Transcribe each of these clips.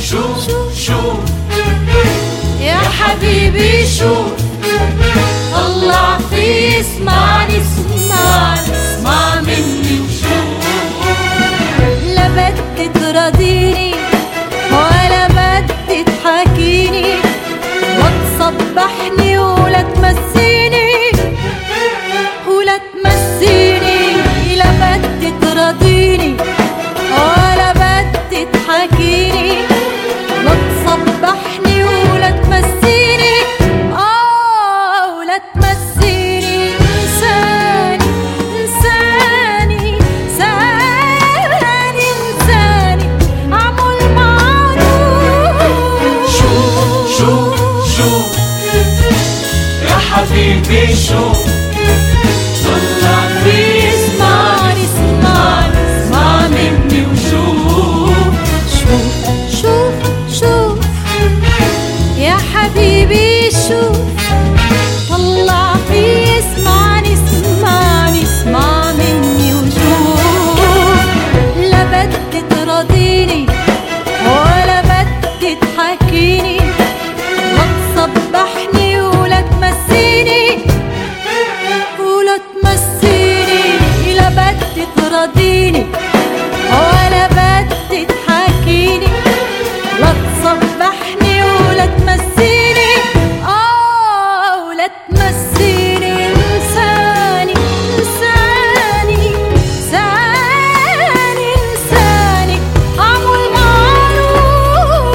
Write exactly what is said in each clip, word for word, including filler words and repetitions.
شوف شوف يا حبيبي شوف، طلع في اسمعني اسمعني اسمع مني وشوف. لا بدك تراضيني ولا بدك تحاكيني، لا تصبحني ولا تمسيني ولا تمسيني. لا بدك تراضيني ولا بدك تحاكيني، لا تصبحني ولا تمسيني اه ولا تمسيني. انساني انساني انساني انساني اعمل معروف. شوف شوف شوف يا حبيبي شوف، طلع في اسمعني اسمعني اسمع مني وشوف. شوف شوف شوف يا حبيبي شوف، طلع في اسمعني اسمعني اسمع مني وشوف. لا بدك تراضيني ولا بدك تحاكيني، لا تصبحني ولا تمسيني ولا تمسيني. لا بدك تراضيني ولا بدك تحاكيني، لا تصبحني ولا تمسيني اه ولا تمسيني. انساني انساني انساني انساني اعمل معروف.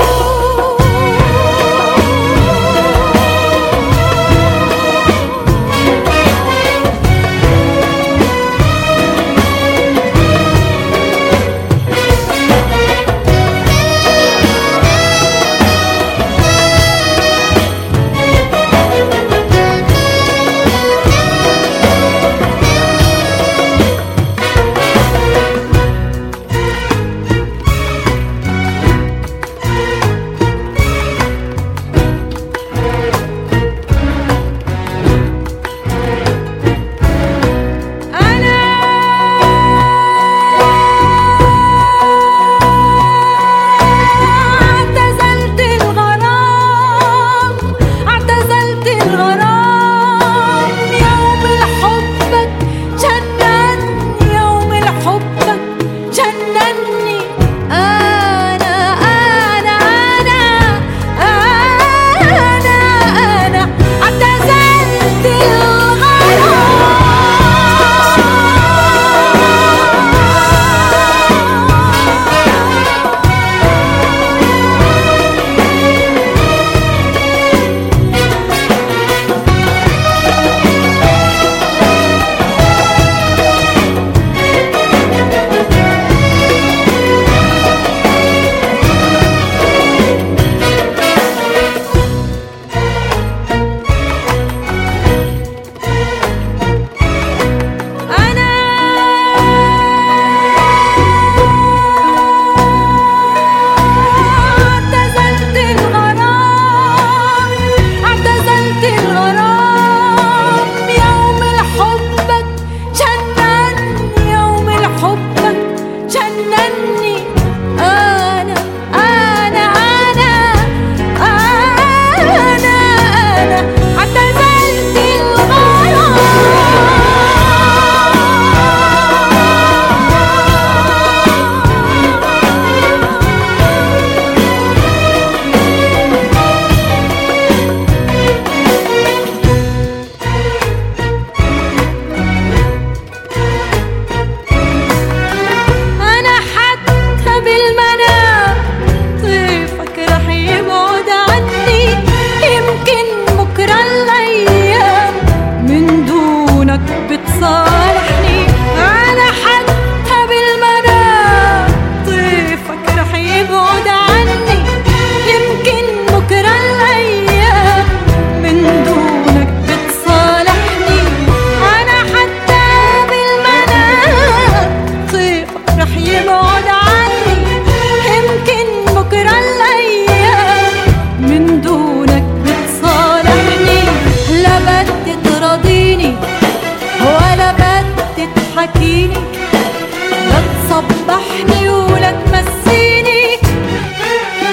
تحاكيني، لا تصبحني ولا تمسيني ولا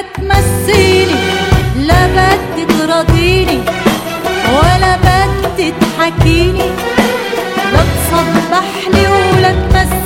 ولا تمسيني، لا بدي تراضيني ولا بدي تحكيني، لا تصبحني ولا تمسيني